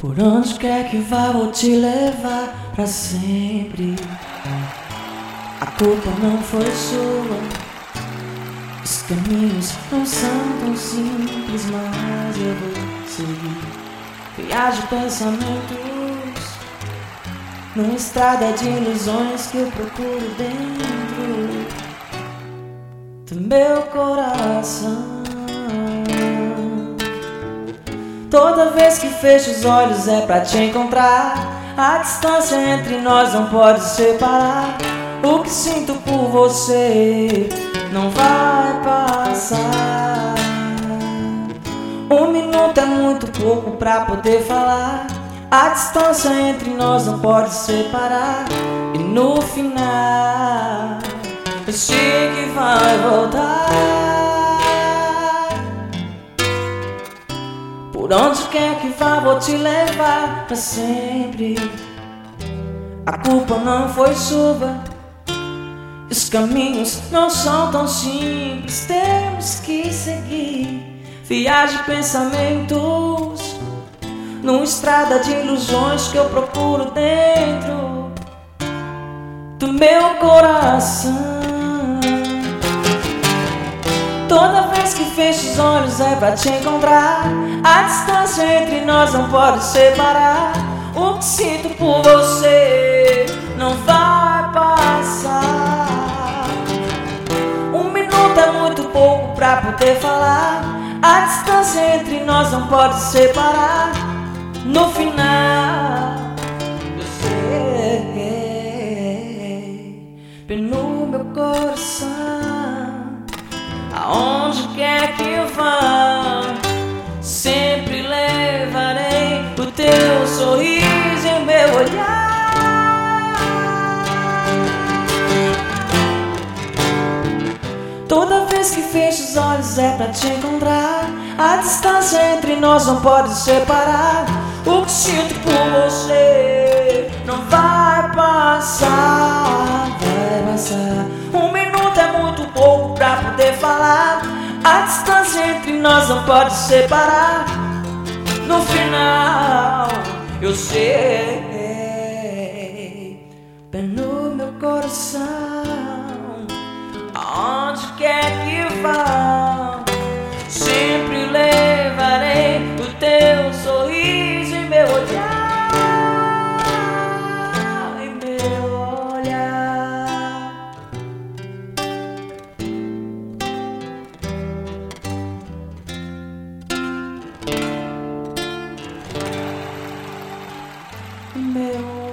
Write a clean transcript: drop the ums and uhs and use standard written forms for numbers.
Por onde quer que vá, vou te levar pra sempre. A culpa não foi sua, os caminhos não são tão simples, mas eu vou seguir. Viajo pensamentos numa estrada de ilusões que eu procuro dentro do meu coração. Toda vez que fecho os olhos é pra te encontrar. A distância entre nós não pode separar. O que sinto por você não vai passar. Um minuto é muito pouco pra poder falar. A distância entre nós não pode separar. E no final eu sei que vai voltar. Por onde quer que vá, vou te levar pra sempre. A culpa não foi sua, os caminhos não são tão simples. Temos que seguir. Viagem pensamentos numa estrada de ilusões que eu procuro dentro do meu coração. Toda vez que fecho os olhos é pra te encontrar. A distância entre nós não pode separar. O que sinto por você não vai passar. Um minuto é muito pouco pra poder falar. A distância entre nós não pode separar. No final você bem no meu coração. Aonde quer que eu vá, sempre levarei o teu sorriso e o meu olhar. Toda vez que fecho os olhos é pra te encontrar. A distância entre nós não pode separar. O que sinto por você não vai passar. Vai passar. Um minuto é muito pouco pra poder falar. A distância entre nós não pode separar. No final eu sei, bem no meu coração. Aonde quer que vá, sempre levarei o teu sorriso e meu olhar. E meu olhar. Meu